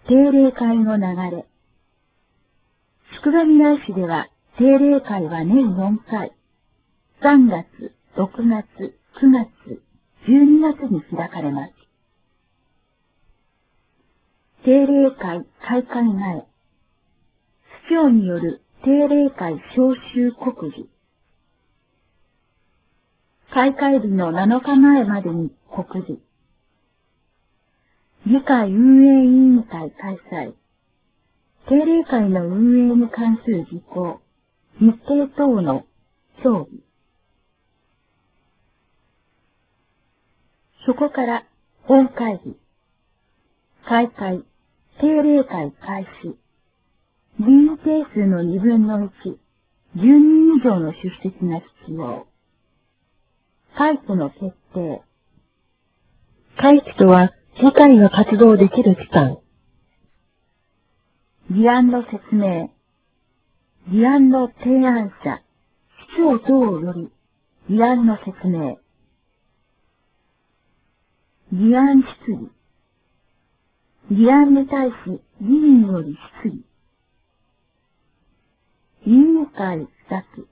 定例会の流れ。宿場未来市では、定例会は年4回、3月、6月、9月、12月に開かれます。定例会開会前、市長による定例会招集告示。開会日の7日前までに告示。議会運営委員会開催。定例会の運営に関する事項、日程等の協議。そこから本会議。開会、定例会開始。議員定数の2分の1、10人以上の出席が必要。会期の決定。会期とは、議会が活動できる期間。議案の説明。議案の提案者、市長等より、議案の説明。議案質疑。議案に対し、議員より質疑。委員会付託。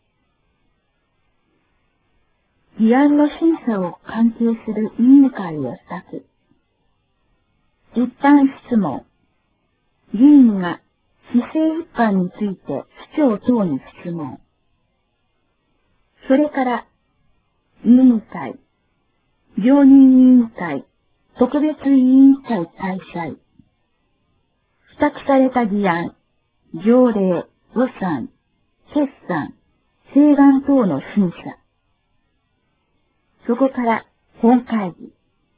議案の審査を関係する委員会を付託。一般質問。議員が市政一般について市長等に質問。それから、委員会、常任委員会、特別委員会開催。付託された議案、条例、予算、決算、請願等の審査。そこから本会議。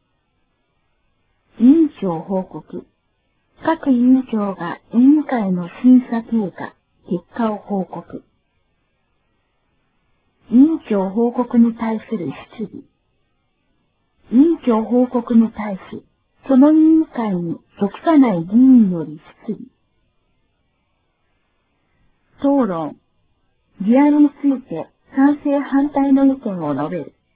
委員長報告。各委員長が委員会の審査経過、結果を報告。委員長報告に対する質疑。委員長報告に対し、その委員会に属さない議員より質疑。討論。議案について賛成反対の意見を述べる。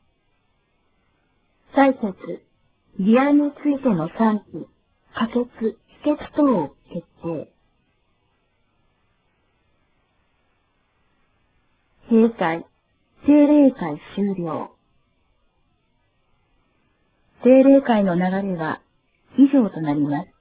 採決。議案についての賛否、可決、否決等を決定。閉会。定例会終了。定例会の流れは以上となります。